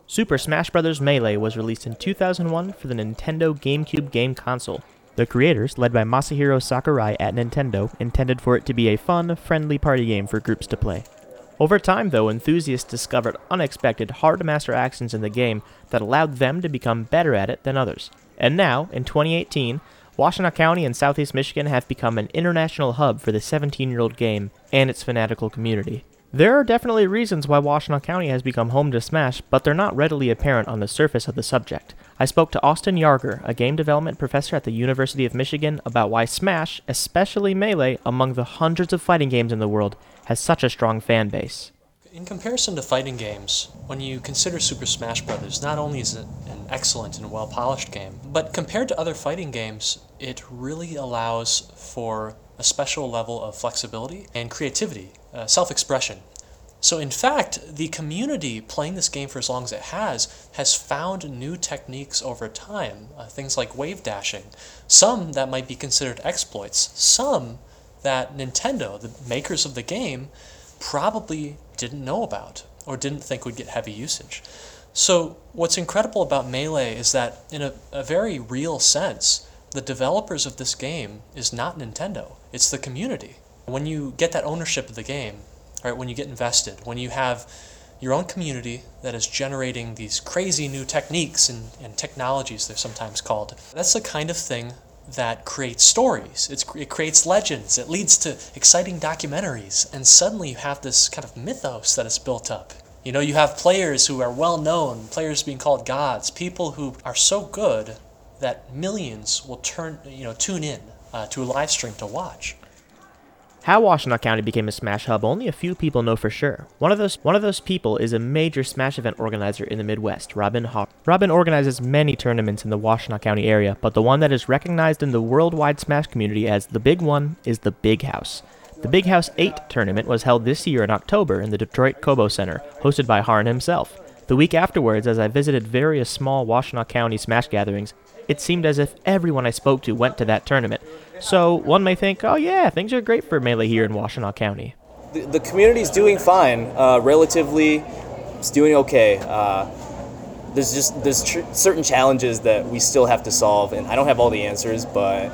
Super Smash Bros. Melee was released in 2001 for the Nintendo GameCube game console. The creators, led by Masahiro Sakurai at Nintendo, intended for it to be a fun, friendly party game for groups to play. Over time, though, enthusiasts discovered unexpected, hard-to-master actions in the game that allowed them to become better at it than others. And now, in 2018, Washtenaw County and Southeast Michigan have become an international hub for the 17-year-old game and its fanatical community. There are definitely reasons why Washtenaw County has become home to Smash, but they're not readily apparent on the surface of the subject. I spoke to Austin Yarger, a game development professor at the University of Michigan, about why Smash, especially Melee, among the hundreds of fighting games in the world, has such a strong fan base. In comparison to fighting games, when you consider Super Smash Bros., not only is it an excellent and well-polished game, but compared to other fighting games, it really allows for a special level of flexibility and creativity, self-expression. So in fact, the community playing this game for as long as it has found new techniques over time, things like wave dashing, some that might be considered exploits, some that Nintendo, the makers of the game, probably didn't know about or didn't think would get heavy usage. So what's incredible about Melee is that in a very real sense, the developers of this game is not Nintendo, it's the community. When you get that ownership of the game, right, when you get invested, when you have your own community that is generating these crazy new techniques and technologies, they're sometimes called, that's the kind of thing that creates stories, it creates legends, it leads to exciting documentaries, and suddenly you have this kind of mythos that is built up. You know, you have players who are well known, players being called gods, people who are so good that millions will tune in to a live stream to watch. How Washtenaw County became a Smash hub, only a few people know for sure. One of those people is a major Smash event organizer in the Midwest, Robin Hawk. Robin organizes many tournaments in the Washtenaw County area, but the one that is recognized in the worldwide Smash community as the big one is the Big House. The Big House 8 tournament was held this year in October in the Detroit Cobo Center, hosted by Harn himself. The week afterwards, as I visited various small Washtenaw County Smash gatherings, it seemed as if everyone I spoke to went to that tournament. So one may think, oh yeah, things are great for Melee here in Washtenaw County. The community's doing fine, relatively. It's doing okay. There's certain challenges that we still have to solve, and I don't have all the answers, but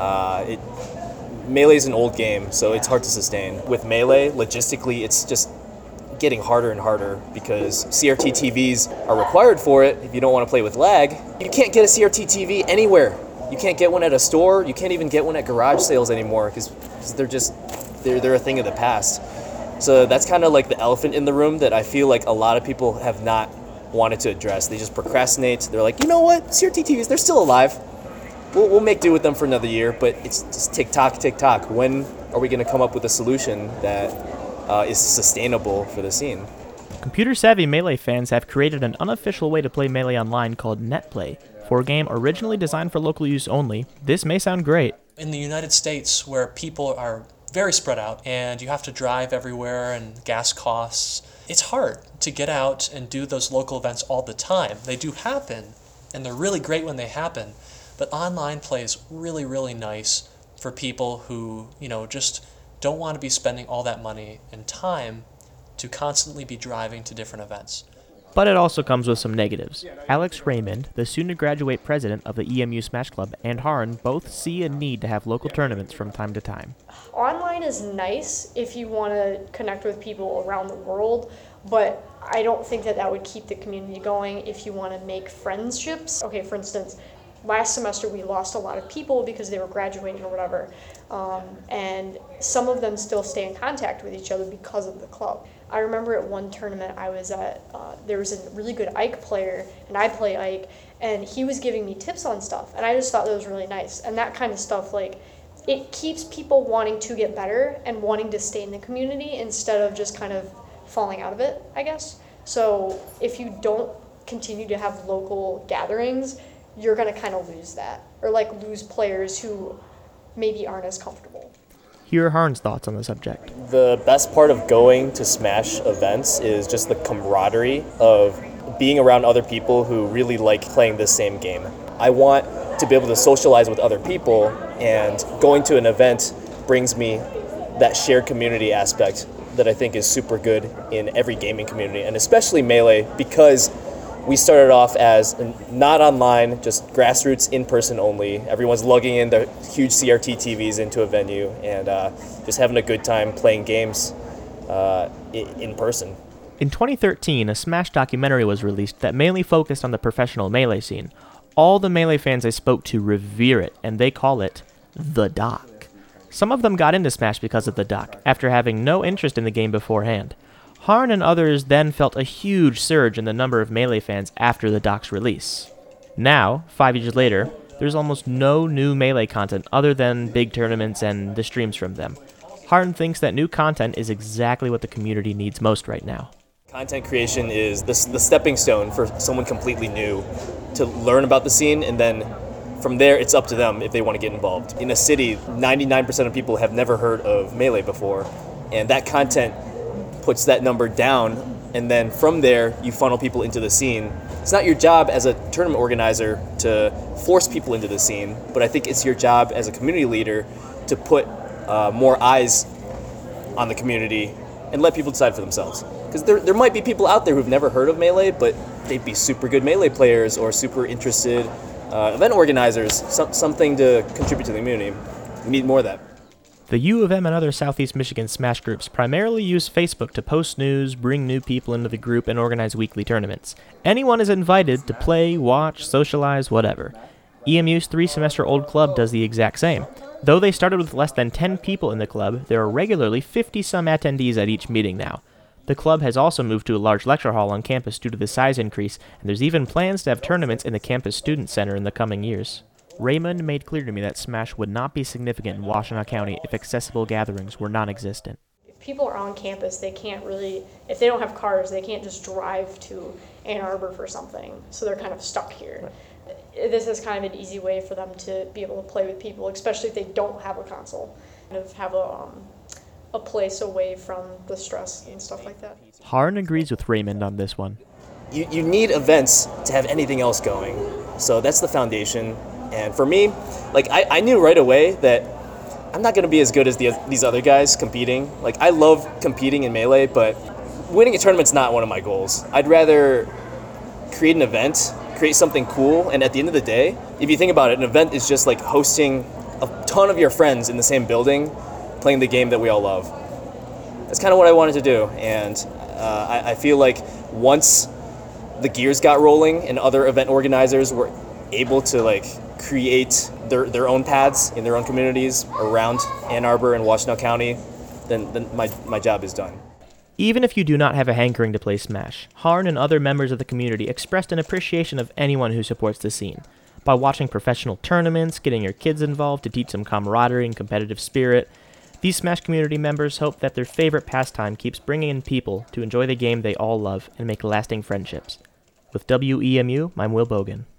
Melee's an old game, so it's hard to sustain. With Melee, logistically, it's just getting harder and harder because CRT TVs are required for it. If you don't want to play with lag, you can't get a CRT TV anywhere. You can't get one at a store. You can't even get one at garage sales anymore because they're a thing of the past. So that's kind of like the elephant in the room that I feel like a lot of people have not wanted to address. They just procrastinate. They're like, you know what, CRT TVs, they're still alive. We'll make do with them for another year, but it's just tick-tock. When are we going to come up with a solution that is sustainable for the scene? Computer-savvy Melee fans have created an unofficial way to play Melee online called NetPlay. For a game originally designed for local use only, this may sound great. In the United States, where people are very spread out and you have to drive everywhere and gas costs, it's hard to get out and do those local events all the time. They do happen, and they're really great when they happen, but online play is really, really nice for people who, just don't want to be spending all that money and time to constantly be driving to different events. But it also comes with some negatives. Alex Raymond, the soon-to-graduate president of the EMU Smash Club, and Harn both see a need to have local tournaments from time to time. Online is nice if you want to connect with people around the world, but I don't think that would keep the community going if you want to make friendships. Okay, for instance, last semester we lost a lot of people because they were graduating or whatever, and some of them still stay in contact with each other because of the club. I remember at one tournament I was at, there was a really good Ike player, and I play Ike, and he was giving me tips on stuff, and I just thought that was really nice. And that kind of stuff, it keeps people wanting to get better and wanting to stay in the community instead of just kind of falling out of it, I guess. So if you don't continue to have local gatherings, you're going to kind of lose that, or lose players who maybe aren't as comfortable. Here are Harn's thoughts on the subject. The best part of going to Smash events is just the camaraderie of being around other people who really like playing this same game. I want to be able to socialize with other people, and going to an event brings me that shared community aspect that I think is super good in every gaming community, and especially Melee, because we started off as not online, just grassroots, in-person only. Everyone's lugging in the huge CRT TVs into a venue and just having a good time playing games in person. In 2013, a Smash documentary was released that mainly focused on the professional Melee scene. All the Melee fans I spoke to revere it, and they call it the doc. Some of them got into Smash because of the doc, after having no interest in the game beforehand. Harn and others then felt a huge surge in the number of Melee fans after the doc's release. Now, 5 years later, there's almost no new Melee content other than big tournaments and the streams from them. Harn thinks that new content is exactly what the community needs most right now. Content creation is the stepping stone for someone completely new to learn about the scene, and then from there it's up to them if they want to get involved. In a city, 99% of people have never heard of Melee before, and that content puts that number down, and then from there you funnel people into the scene. It's not your job as a tournament organizer to force people into the scene, but I think it's your job as a community leader to put more eyes on the community and let people decide for themselves. Because there might be people out there who've never heard of Melee, but they'd be super good Melee players or super interested event organizers, something to contribute to the community. We need more of that. The U of M and other Southeast Michigan Smash groups primarily use Facebook to post news, bring new people into the group, and organize weekly tournaments. Anyone is invited to play, watch, socialize, whatever. EMU's 3-semester-old club does the exact same. Though they started with less than 10 people in the club, there are regularly 50-some attendees at each meeting now. The club has also moved to a large lecture hall on campus due to the size increase, and there's even plans to have tournaments in the campus student center in the coming years. Raymond made clear to me that Smash would not be significant in Washtenaw County if accessible gatherings were non-existent. If people are on campus, they can't really, if they don't have cars, they can't just drive to Ann Arbor for something, so they're kind of stuck here. Right. This is kind of an easy way for them to be able to play with people, especially if they don't have a console, kind of have a place away from the stress and stuff like that. Harn agrees with Raymond on this one. You need events to have anything else going, so that's the foundation. And for me, like I knew right away that I'm not going to be as good as these other guys competing. Like, I love competing in Melee, but winning a tournament's not one of my goals. I'd rather create an event, create something cool, and at the end of the day, if you think about it, an event is just like hosting a ton of your friends in the same building, playing the game that we all love. That's kind of what I wanted to do, and I feel like once the gears got rolling and other event organizers were able to like create their own paths in their own communities around Ann Arbor and Washtenaw County, then my job is done. Even if you do not have a hankering to play Smash, Harn and other members of the community expressed an appreciation of anyone who supports the scene. By watching professional tournaments, getting your kids involved to teach some camaraderie and competitive spirit, these Smash community members hope that their favorite pastime keeps bringing in people to enjoy the game they all love and make lasting friendships. With WEMU, I'm Will Bogan.